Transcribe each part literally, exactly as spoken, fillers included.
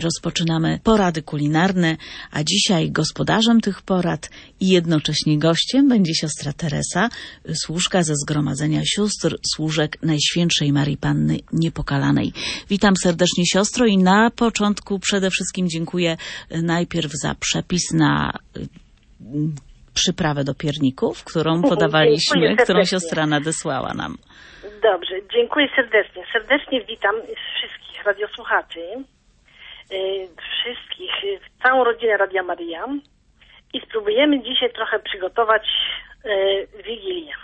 rozpoczynamy porady kulinarne, a dzisiaj gospodarzem tych porad i jednocześnie gościem będzie siostra Teresa, służka ze Zgromadzenia Sióstr Służek Najświętszej Marii Panny Niepokalanej. Witam serdecznie siostro i na początku przede wszystkim dziękuję najpierw za przepis na przyprawę do pierników, którą podawaliśmy, którą siostra nadesłała nam. Dobrze, dziękuję serdecznie. Serdecznie witam wszystkich radiosłuchaczy, wszystkich, całą rodzinę Radia Maryja i spróbujemy dzisiaj trochę przygotować Wigilię.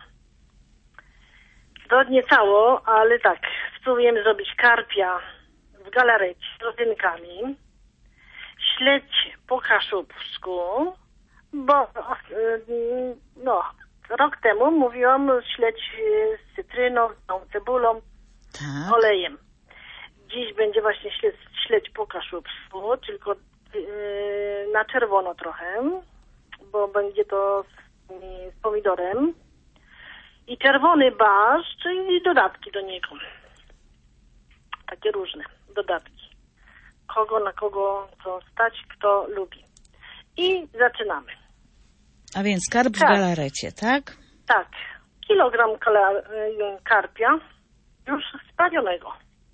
To nie cało, ale tak, spróbujemy zrobić karpia w galarecie z rodzynkami, śledź po kaszubsku, bo no, rok temu mówiłam śledź z cytryną, z tą cebulą, tak, olejem. Dziś będzie właśnie śledź, śledź po kaszubsku, tylko yy, na czerwono trochę, bo będzie to z, z pomidorem. I czerwony barszcz, czyli dodatki do niego. Takie różne dodatki. Kogo na kogo co stać, kto lubi. I zaczynamy. A więc karp w tak. galarecie, tak? Tak. Kilogram kala- karpia już sprawionego.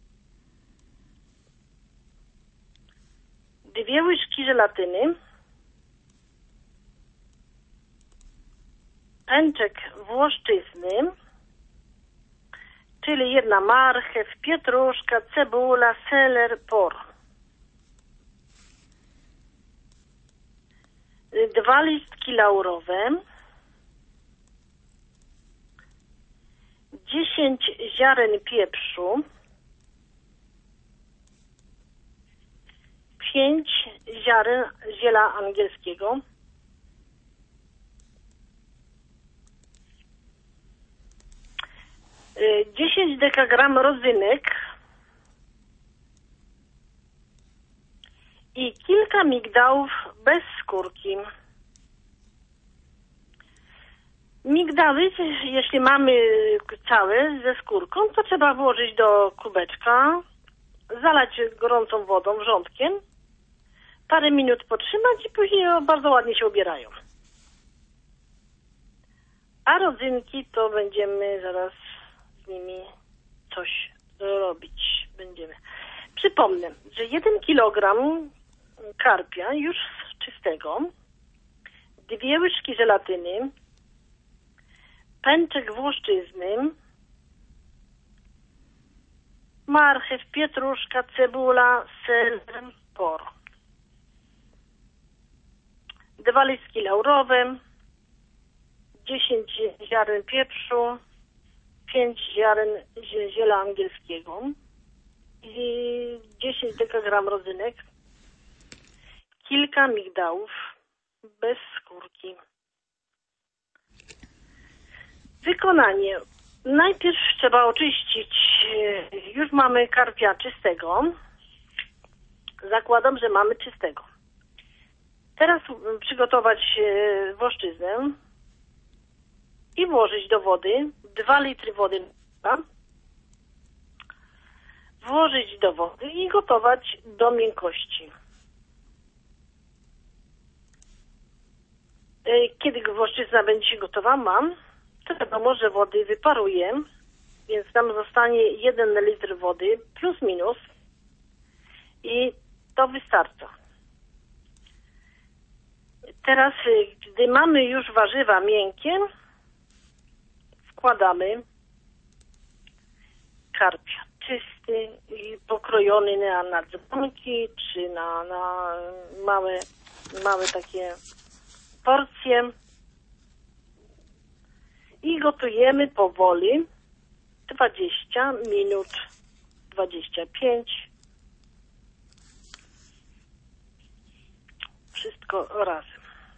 Dwie łyżki żelatyny. Pęczek włoszczyzny, czyli jedna marchew, pietruszka, cebula, seler, por. Dwa listki laurowe, dziesięć ziaren pieprzu, pięć ziaren ziela angielskiego, dziesięć dekagram rodzynek i kilka migdałów bez skórki. Migdały, jeśli mamy całe ze skórką, to trzeba włożyć do kubeczka, zalać gorącą wodą, wrzątkiem, parę minut potrzymać i później bardzo ładnie się ubierają. A rodzynki to będziemy zaraz z nimi coś robić będziemy. Przypomnę, że jeden kilogram karpia już czystego, dwie łyżki żelatyny, pęczek włoszczyzny, marchew, pietruszka, cebula, ser, por. Dwa listki laurowe, dziesięć ziaren pieprzu, pięć ziaren ziela angielskiego i dziesięć dekagram rodzynek, kilka migdałów bez skórki. Wykonanie. Najpierw trzeba oczyścić, już mamy karpia czystego, zakładam, że mamy czystego. Teraz przygotować włoszczyznę i włożyć do wody dwa litry wody, włożyć do wody i gotować do miękkości. Kiedy włoszczyzna będzie gotowa, mam, to wiadomo, że wody wyparuję, więc nam zostanie jeden litr wody plus minus i to wystarcza. Teraz, gdy mamy już warzywa miękkie, wkładamy karpia czysty i pokrojony na, na dzwonki czy na, na małe, małe takie porcje i gotujemy powoli dwadzieścia minut, dwadzieścia pięć. Wszystko razem.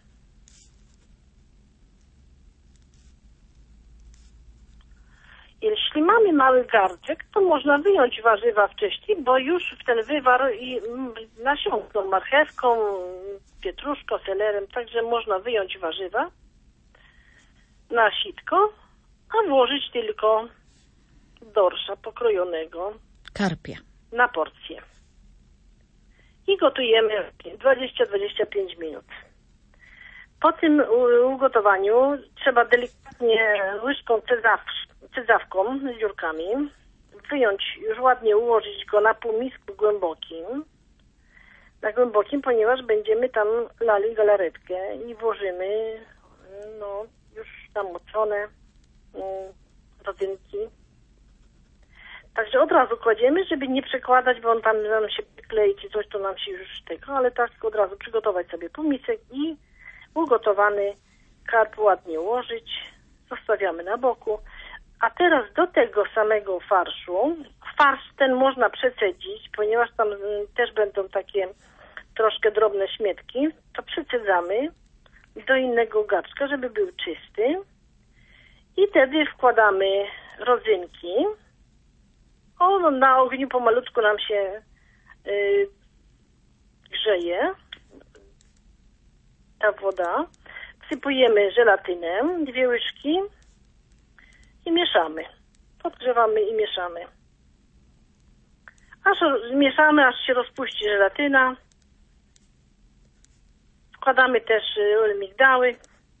Jeśli mamy mały garczek, to można wyjąć warzywa wcześniej, bo już w ten wywar i nasiąkną marchewką, pietruszką, selerem, także można wyjąć warzywa na sitko, a włożyć tylko dorsza pokrojonego karpia na porcję. i gotujemy dwadzieścia do dwudziestu pięciu minut. Po tym ugotowaniu trzeba delikatnie łyżką cedzaw, cedzawką z dziurkami wyjąć, już ładnie ułożyć go na półmisku głębokim, na głębokim, ponieważ będziemy tam lali galaretkę i włożymy no już namoczone mm, rodzynki. Także od razu kładziemy, żeby nie przekładać, bo on tam nam się klei czy coś, to nam się już tego, ale tak od razu przygotować sobie półmisek i ugotowany karp ładnie ułożyć, zostawiamy na boku. A teraz do tego samego farszu, farsz ten można przecedzić, ponieważ tam też będą takie troszkę drobne śmietki, to przecedzamy do innego garczka, żeby był czysty i wtedy wkładamy rodzynki. O, na ogniu pomalutku nam się yy, grzeje ta woda. Wsypujemy żelatynę, dwie łyżki i mieszamy. Podgrzewamy i mieszamy. Aż mieszamy, aż się rozpuści żelatyna. Wkładamy też migdały.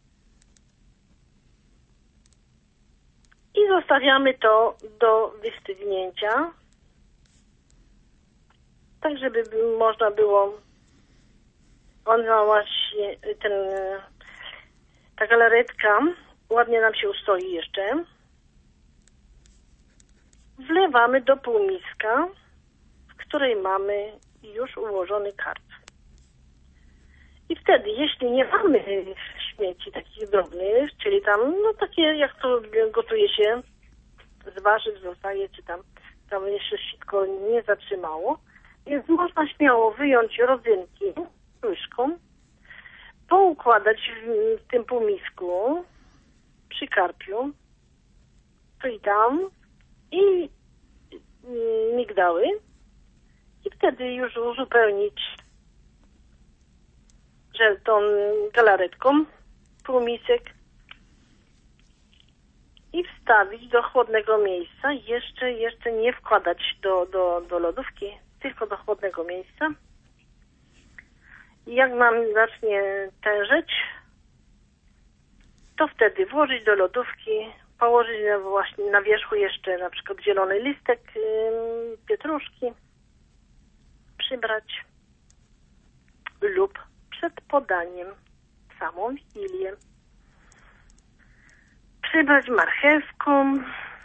I zostawiamy to do wystygnięcia. Tak, żeby można było, on właśnie, ten, ta galaretka ładnie nam się ustoi jeszcze. Wlewamy do półmiska, w której mamy już ułożony karp. I wtedy, jeśli nie mamy śmieci takich drobnych, czyli tam, no takie jak to gotuje się z warzyw zostaje, czy tam, tam jeszcze sitko nie zatrzymało, więc można śmiało wyjąć rodzynki łyżką, poukładać w, w tym półmisku przy karpiu, tu i tam, i y, migdały, i wtedy już uzupełnić że tą galaretką półmisek i wstawić do chłodnego miejsca. Jeszcze, jeszcze nie wkładać do, do, do lodówki, tylko do chłodnego miejsca. I jak nam zacznie tężeć, to wtedy włożyć do lodówki, położyć na, właśnie na wierzchu jeszcze na przykład zielony listek yy, pietruszki, przybrać lub przed podaniem samą wigilię przybrać marchewką,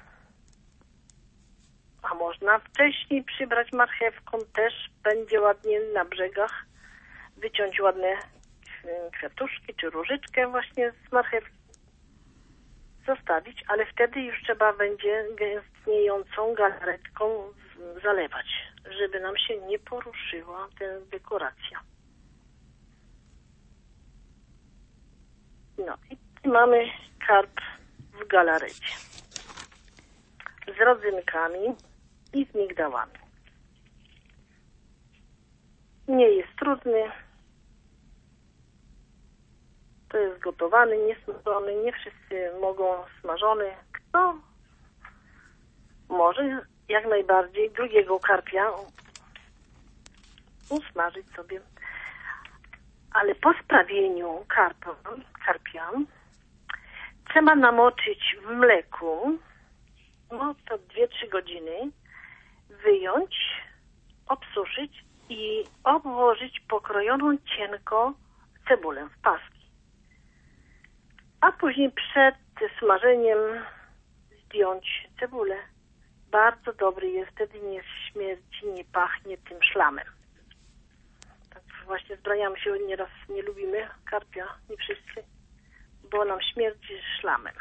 a można wcześniej przybrać marchewką, też będzie ładnie na brzegach, wyciąć ładne kwiatuszki czy różyczkę właśnie z marchewki, zostawić, ale wtedy już trzeba będzie gęstniejącą galaretką zalewać, żeby nam się nie poruszyła ta dekoracja. No i mamy karp w galarecie z rodzynkami i z migdałami. Nie jest trudny. To jest gotowany, niesmażony. Nie wszyscy mogą smażony. Kto może jak najbardziej drugiego karpia usmażyć sobie. Ale po sprawieniu karpa, karpia trzeba namoczyć w mleku, no to dwie trzy godziny, wyjąć, obsuszyć i obłożyć pokrojoną cienko cebulę w paski. A później przed smażeniem zdjąć cebulę. Bardzo dobry jest, wtedy nie śmierdzi, nie pachnie tym szlamem. Właśnie zbraniamy się, nieraz nie lubimy karpia, nie wszyscy, bo nam śmierdzi szlamem.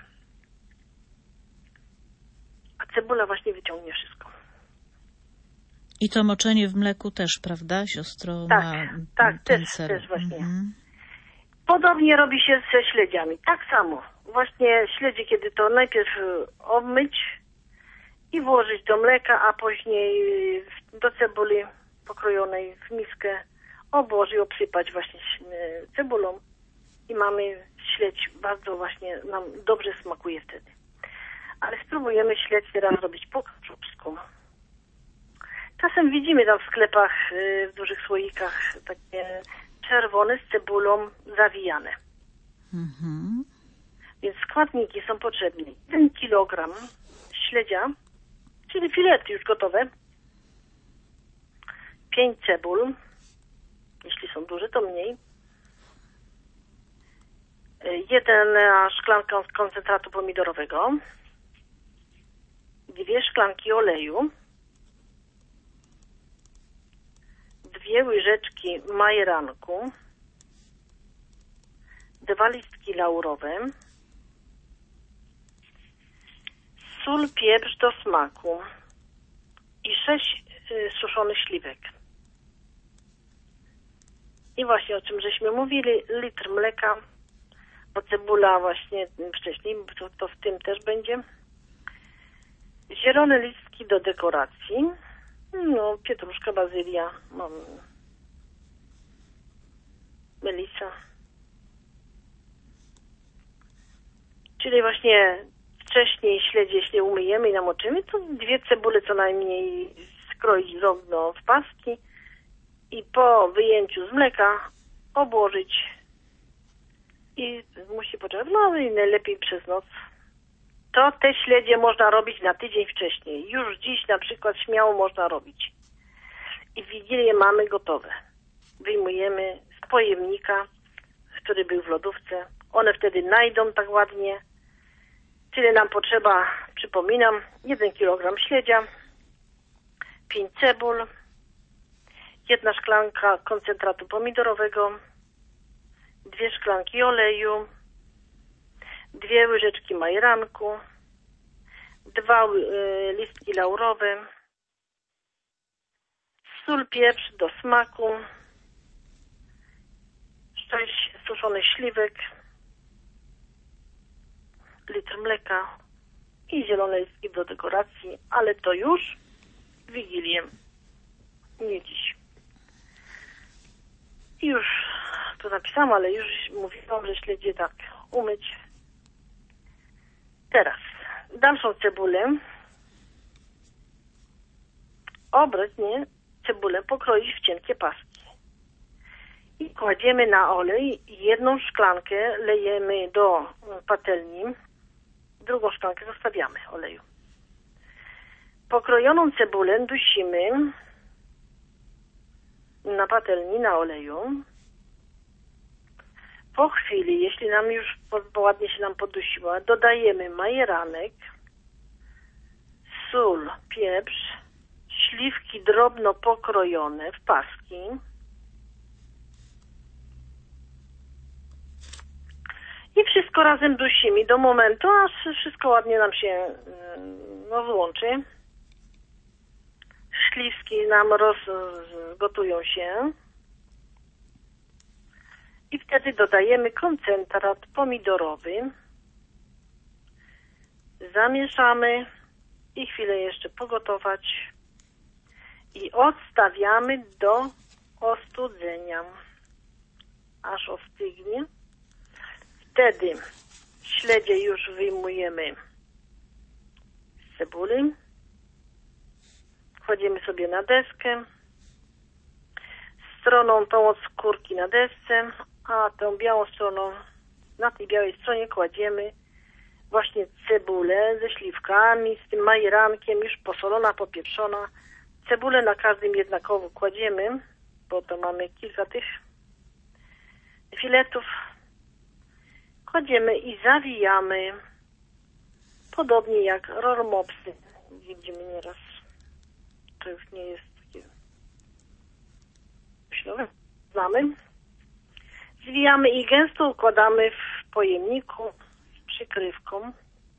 A cebula właśnie wyciągnie wszystko. I to moczenie w mleku też, prawda, siostro? Tak, ma tak, ten też, cel. też właśnie. Mhm. Podobnie robi się ze śledziami. Tak samo. Właśnie śledzie, kiedy to najpierw obmyć i włożyć do mleka, a później do cebuli pokrojonej w miskę obłożyć, obsypać właśnie cebulą i mamy śledź, bardzo właśnie nam dobrze smakuje wtedy. Ale spróbujemy śledź teraz robić po kaszubsku. Czasem widzimy tam w sklepach y, w dużych słoikach takie czerwone z cebulą zawijane. Mhm. Więc składniki są potrzebne. Jeden kilogram śledzia, czyli filety już gotowe. Pięć cebul, jeśli są duże, to mniej. Jedna szklanka koncentratu pomidorowego. Dwie szklanki oleju. Dwie łyżeczki majeranku. Dwa listki laurowe. Sól, pieprz do smaku. I sześć y, suszonych śliwek. I właśnie o czym żeśmy mówili, litr mleka, bo cebula właśnie wcześniej, to, to w tym też będzie. Zielone listki do dekoracji. No, pietruszka, bazylia, mam melisa. Czyli właśnie wcześniej śledzie, jeśli umyjemy i namoczymy, to dwie cebule co najmniej skroić drobno w paski i po wyjęciu z mleka obłożyć i musi poczekać, no i najlepiej przez noc. To te śledzie można robić na tydzień wcześniej. Już dziś na przykład śmiało można robić. I w Wigilię mamy gotowe. Wyjmujemy z pojemnika, który był w lodówce. One wtedy najdą tak ładnie. Tyle nam potrzeba, przypominam, jeden kilogram śledzia, pięć cebul, jedna szklanka koncentratu pomidorowego, dwie szklanki oleju, dwie łyżeczki majeranku, dwa y, listki laurowe, sól, pieprz do smaku, sześć suszonych śliwek, litr mleka i zielone listki do dekoracji, ale to już w Wigilię, nie dziś. I już to napisałam, ale już mówiłam, że śledzie tak umyć. Teraz dalszą cebulę, obecnie cebulę pokroić w cienkie paski. I kładziemy na olej, jedną szklankę lejemy do patelni, drugą szklankę zostawiamy oleju. Pokrojoną cebulę dusimy na patelni, na oleju. Po chwili, jeśli nam już po, ładnie się nam podusiła, dodajemy majeranek, sól, pieprz, śliwki drobno pokrojone w paski. I wszystko razem dusimy do momentu, aż wszystko ładnie nam się no, złączy. Śliwki nam rozgotują się. I wtedy dodajemy koncentrat pomidorowy. Zamieszamy i chwilę jeszcze pogotować. I odstawiamy do ostudzenia, aż ostygnie. Wtedy śledzie już wyjmujemy z cebuli. Kładziemy sobie na deskę. Stroną tą od skórki na desce, a tą białą stroną, na tej białej stronie kładziemy właśnie cebulę ze śliwkami, z tym majerankiem, już posolona, popieprzona. Cebulę na każdym jednakowo kładziemy, bo to mamy kilka tych filetów. Kładziemy i zawijamy, podobnie jak rolmopsy. Widzimy nieraz, to już nie jest takie myślowe. Znamy. Zwijamy i gęsto układamy w pojemniku z przykrywką.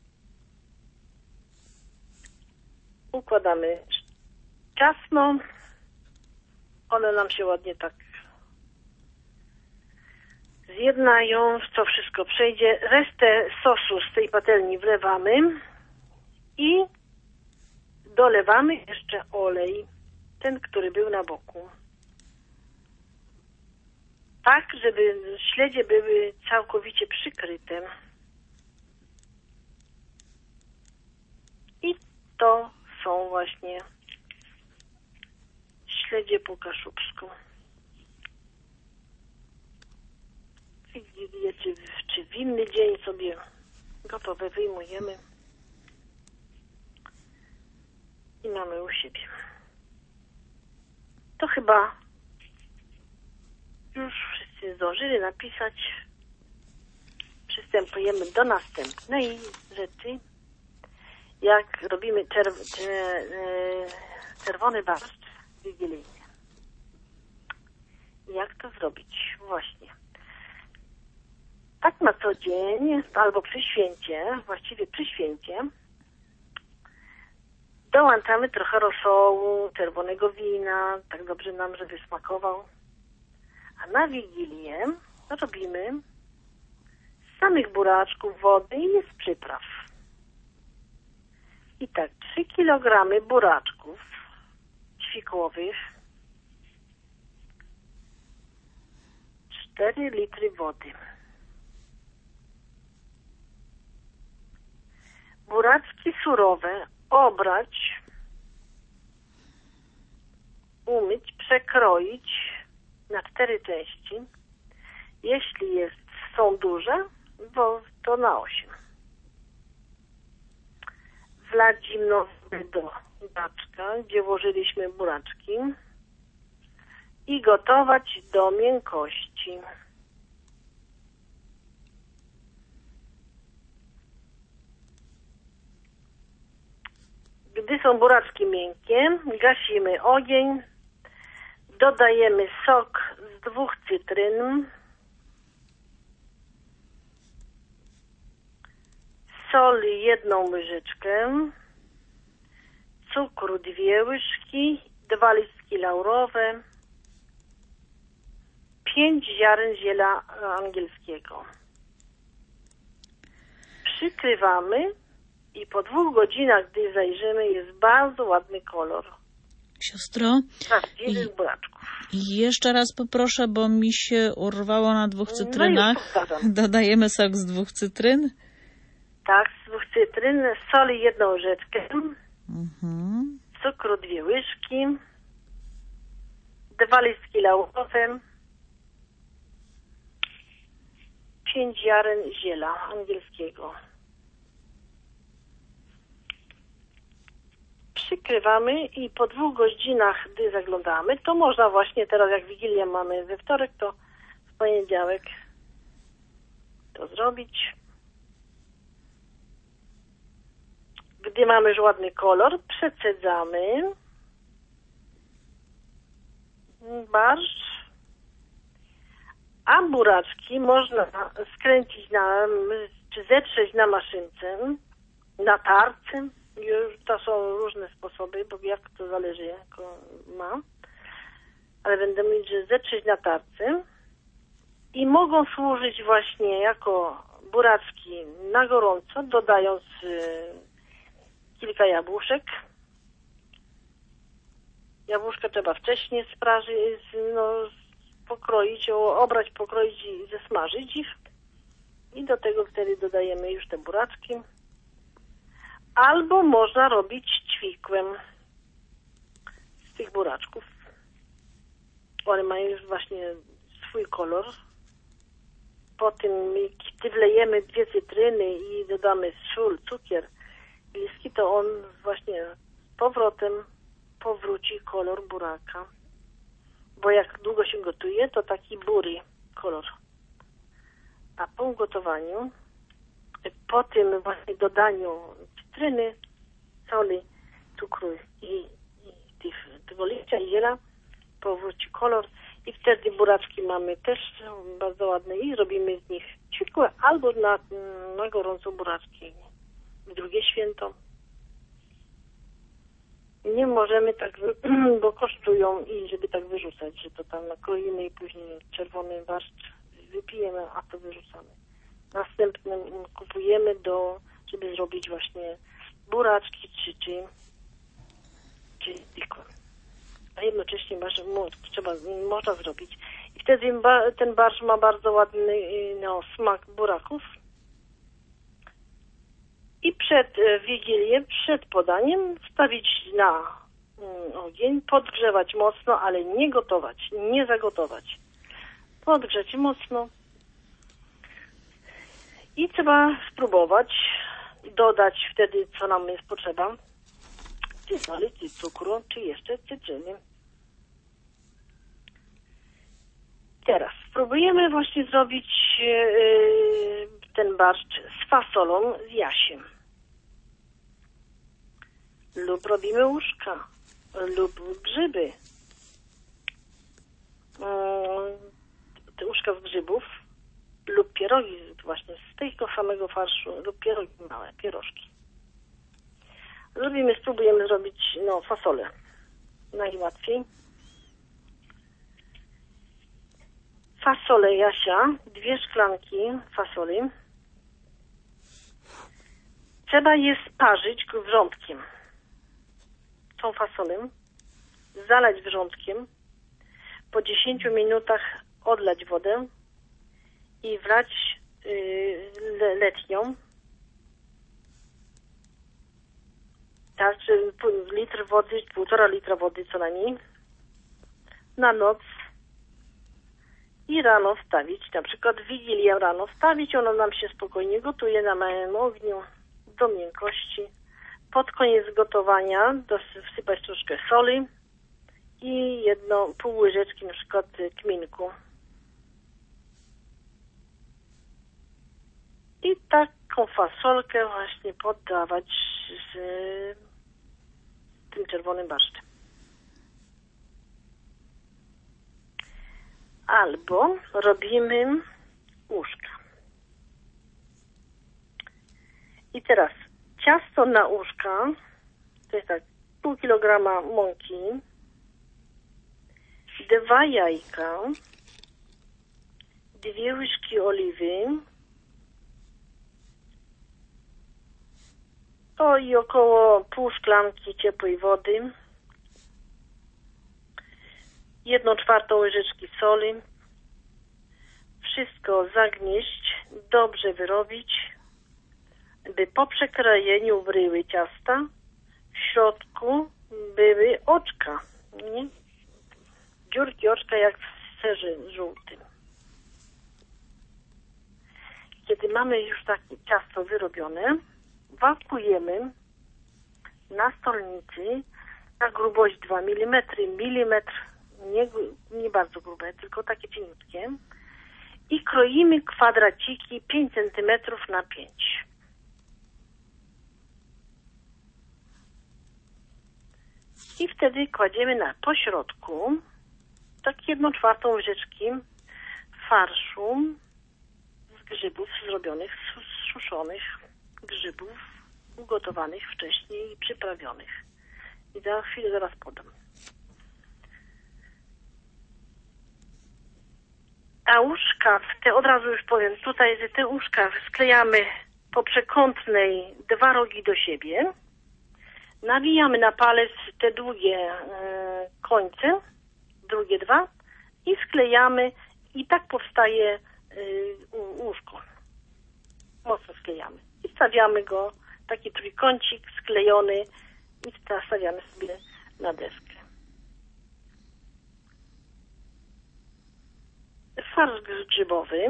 Układamy ciasno. One nam się ładnie tak zjednają, to wszystko przejdzie. Resztę sosu z tej patelni wlewamy i dolewamy jeszcze olej, ten, który był na boku. Tak, żeby śledzie były całkowicie przykryte. I to są właśnie śledzie po kaszubsku. Wigilię, czy, czy w inny dzień sobie gotowe wyjmujemy i mamy u siebie. To chyba już wszyscy zdążyli napisać. Przystępujemy do następnej rzeczy. Jak robimy czerw- czerwony barszcz wigilijny. Jak to zrobić? Właśnie. Tak na co dzień, albo przy święcie, właściwie przy święcie, dołączamy trochę rosołu, czerwonego wina, tak dobrze nam, żeby smakował. A na Wigilię robimy z samych buraczków wody i z przypraw. I tak, trzy kilogramy buraczków ćwikłowych, cztery litry wody. Buraczki surowe obrać, umyć, przekroić na cztery części. Jeśli jest, są duże, bo to na osiem. Wlać zimną wodę do baczka, gdzie włożyliśmy buraczki i gotować do miękkości. Gdy są buraczki miękkie, gasimy ogień, dodajemy sok z dwóch cytryn, soli jedną łyżeczkę, cukru dwie łyżki, dwa listki laurowe, pięć ziaren ziela angielskiego. Przykrywamy i po dwóch godzinach, gdy zajrzymy, jest bardzo ładny kolor. Siostro, prawdziwych buraczków. I jeszcze raz poproszę, bo mi się urwało na dwóch cytrynach. No Dodajemy sok z dwóch cytryn? Tak, z dwóch cytryn, soli jedną łyżeczkę, Mhm. cukru dwie łyżki, dwa listki laurowe, pięć ziaren ziela angielskiego. Przykrywamy i po dwóch godzinach, gdy zaglądamy, to można właśnie teraz, jak Wigilię mamy we wtorek, to w poniedziałek to zrobić. Gdy mamy już ładny kolor, przecedzamy barszcz, a buraczki można skręcić na, czy zetrzeć na maszynce, na tarce. Już to są różne sposoby, bo jak to zależy, jak ma. Ale będę mówić, że zetrzeć na tarce i mogą służyć właśnie jako buraczki na gorąco, dodając y, kilka jabłuszek. Jabłuszka trzeba wcześniej sprażyć, no, pokroić, obrać, pokroić i zesmażyć ich. I do tego wtedy dodajemy już te buraczki. Albo można robić ćwikłem z tych buraczków. One mają już właśnie swój kolor. Po tym, gdy wlejemy dwie cytryny i dodamy sól, cukier, liski, to on właśnie z powrotem powróci kolor buraka. Bo jak długo się gotuje, to taki bury kolor. A po ugotowaniu, po tym właśnie dodaniu cytryny, soli, cukru i, i tych, tego liścia i ziela, powróci kolor i wtedy buraczki mamy też bardzo ładne i robimy z nich ćwikłe albo na, na gorąco buraczki w drugie święto. Nie możemy tak, bo kosztują i żeby tak wyrzucać, że to tam nakroimy i później czerwony barszcz wypijemy, a to wyrzucamy. Następnym kupujemy do, żeby zrobić właśnie buraczki czy czy czy zwykłe. A jednocześnie barsz, trzeba, można zrobić. I wtedy ten barszcz ma bardzo ładny no, smak buraków. I przed Wigilię, przed podaniem wstawić na ogień, podgrzewać mocno, ale nie gotować, nie zagotować. Podgrzeć mocno i trzeba spróbować dodać wtedy, co nam jest potrzeba, czy soli, czy cukru, czy jeszcze cytryny. Teraz spróbujemy właśnie zrobić yy, ten barszcz z fasolą, z jasiem. Lub robimy łóżka, lub grzyby. Yy, te łóżka z grzybów, lub pierogi właśnie z tego samego farszu, lub pierogi małe, pierożki. Zrobimy, spróbujemy zrobić no, fasolę. Najłatwiej. Fasolę Jasia, dwie szklanki fasoli. Trzeba je sparzyć wrzątkiem. Tą fasolę zalać wrzątkiem. Po dziesięciu minutach odlać wodę i wlać yy, letnią. Tak, litr wody, półtora litra wody co najmniej. Na noc. I rano wstawić, na przykład w Wigilię rano wstawić, ono nam się spokojnie gotuje na małym ogniu do miękkości. Pod koniec gotowania wsypać troszkę soli i jedno, pół łyżeczki na przykład kminku. I taką fasolkę właśnie podawać z tym czerwonym barszczem. Albo robimy łóżka. I teraz ciasto na łóżka, to jest tak pół kilograma mąki, dwa jajka, dwie łyżki oliwy, o i około pół szklanki ciepłej wody, jedną czwartą łyżeczki soli. Wszystko zagnieść, dobrze wyrobić, by po przekrojeniu bryły ciasta w środku były oczka, nie? Dziurki oczka jak w serze żółtym. Kiedy mamy już takie ciasto wyrobione, wakujemy na stolnicy na grubość dwa milimetry, milimetr, nie, nie bardzo grube, tylko takie cieniutkie. I kroimy kwadraciki pięć centymetrów na pięć. I wtedy kładziemy na pośrodku tak jedną czwartą łyżeczki farszu z grzybów zrobionych, z suszonych grzybów, ugotowanych wcześniej i przyprawionych. I za chwilę zaraz podam. A łóżka, te od razu już powiem, tutaj te łóżka sklejamy po przekątnej dwa rogi do siebie. Nawijamy na palec te długie e, końce, drugie dwa i sklejamy i tak powstaje e, łóżko. Mocno sklejamy. I stawiamy go, taki trójkącik sklejony i stawiamy sobie na deskę. Farsz grzybowy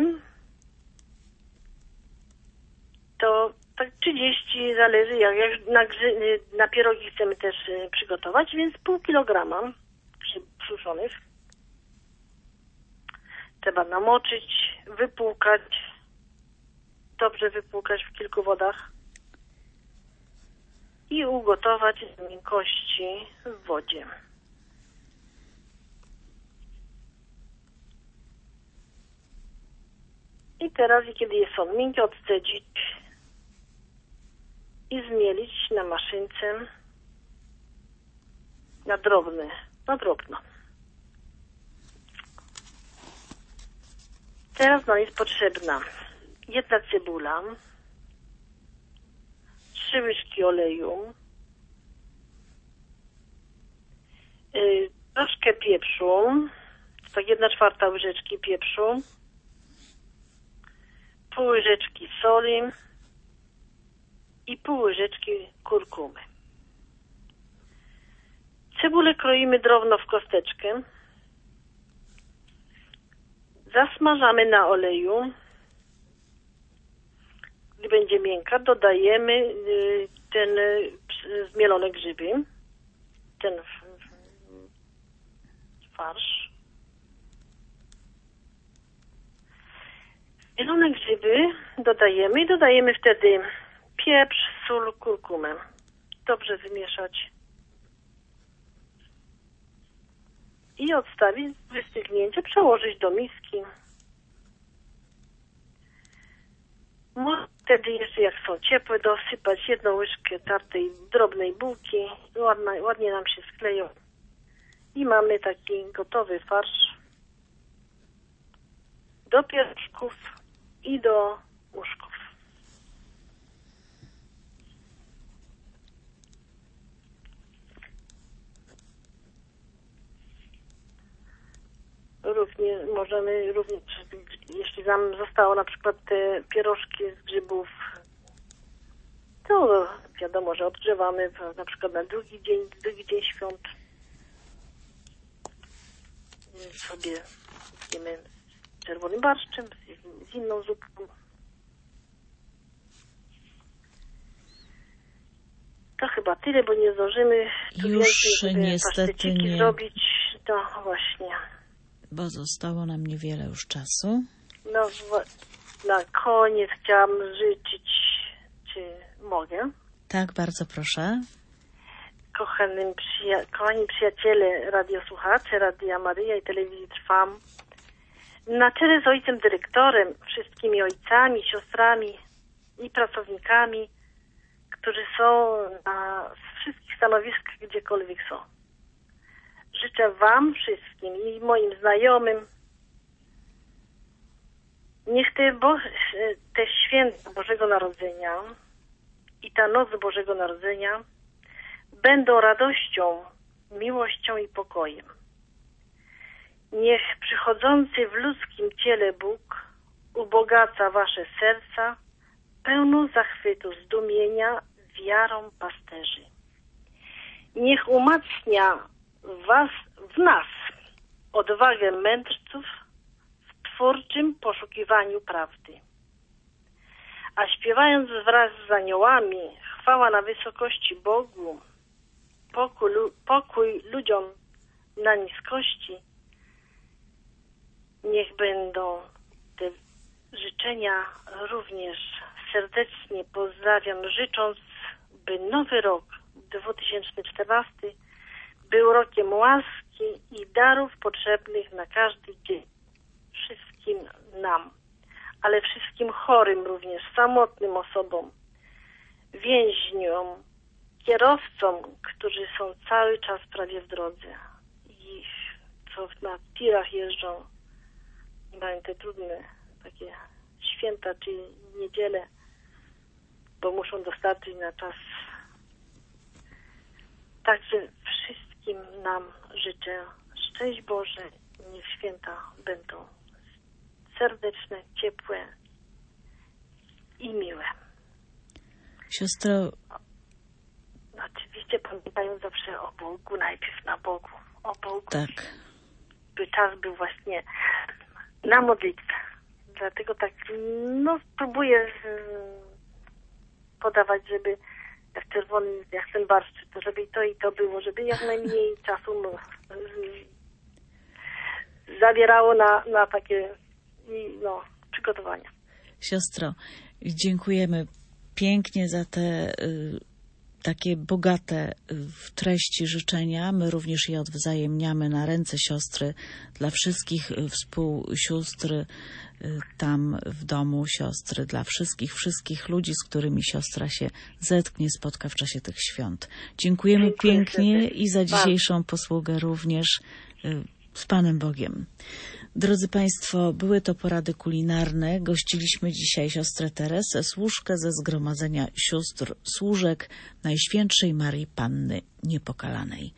to tak trzydzieści, zależy jak, jak na, grzy, na pierogi chcemy też przygotować, więc pół kilograma grzybów suszonych trzeba namoczyć, wypłukać, dobrze wypłukać w kilku wodach i ugotować do miękkości w wodzie. I teraz, kiedy je są miękkie, odcedzić i zmielić na maszynce na drobne, na drobno. Teraz nam jest potrzebna jedna cebula, trzy łyżki oleju, yy, troszkę pieprzu, tak jedna czwarta łyżeczki pieprzu, pół łyżeczki soli i pół łyżeczki kurkumy. Cebulę kroimy drobno w kosteczkę. Zasmażamy na oleju. Gdy będzie miękka, dodajemy y, ten y, zmielone grzyby, ten f, f, farsz. Zmielone grzyby dodajemy i dodajemy wtedy pieprz, sól, kurkumę. Dobrze wymieszać. I odstawić wystygnięcie, przełożyć do miski. Można wtedy jeszcze, jak są ciepłe, dosypać jedną łyżkę tartej drobnej bułki. Ładnie, ładnie nam się skleją. I mamy taki gotowy farsz do pierożków i do uszków. Równie możemy, również, jeśli nam zostało na przykład te pierożki z grzybów, to wiadomo, że odgrzewamy na przykład na drugi dzień, drugi dzień świąt. Sobie jemy z czerwonym barszczem, z, z inną zupą. To chyba tyle, bo nie zdążymy tu Już więcej, niestety nie, zrobić. To właśnie. bo zostało nam niewiele już czasu. No, na koniec chciałam życzyć, czy mogę? Tak, bardzo proszę. Kochanym przyja- kochani przyjaciele, radiosłuchacze, Radia Maryja i Telewizji Trwam, na czele z ojcem dyrektorem, wszystkimi ojcami, siostrami i pracownikami, którzy są na wszystkich stanowiskach, gdziekolwiek są. Życzę wam wszystkim i moim znajomym, niech te, Bo- te święta Bożego Narodzenia i ta noc Bożego Narodzenia będą radością, miłością i pokojem. Niech przychodzący w ludzkim ciele Bóg ubogaca wasze serca pełną zachwytu, zdumienia, wiarą pasterzy. Niech umacnia was, w nas odwagę mędrców w twórczym poszukiwaniu prawdy. A śpiewając wraz z aniołami chwała na wysokości Bogu, pokój, pokój ludziom na niskości, niech będą te życzenia również serdecznie pozdrawiam, życząc, by nowy rok dwa tysiące czternasty był rokiem łaski i darów potrzebnych na każdy dzień. Wszystkim nam, ale wszystkim chorym również, samotnym osobom, więźniom, kierowcom, którzy są cały czas prawie w drodze i co na tirach jeżdżą i mają te trudne takie święta czy niedzielę, bo muszą dostarczyć na czas. Także wszystkim nam życzę szczęść Boże, niech święta będą serdeczne, ciepłe i miłe. Siostro... Oczywiście pamiętają zawsze o Bogu, najpierw na Bogu, o Bogu. Tak. By czas był właśnie na modlitwę. Dlatego tak, no spróbuję podawać, żeby jak czerwony, jak ten barszcz, to żeby i to i to było, żeby jak najmniej czasu no, zabierało na, na takie no, przygotowania. Siostro, dziękujemy pięknie za te y, takie bogate w treści życzenia. My również je odwzajemniamy na ręce siostry dla wszystkich współsióstr y, tam w domu siostry, dla wszystkich, wszystkich ludzi, z którymi siostra się zetknie, spotka w czasie tych świąt. Dziękujemy Dziękuję pięknie serdecznie. i za dzisiejszą posługę również y, z Panem Bogiem. Drodzy Państwo, były to porady kulinarne. Gościliśmy dzisiaj siostrę Teresę, służkę ze Zgromadzenia Sióstr Służek Najświętszej Marii Panny Niepokalanej.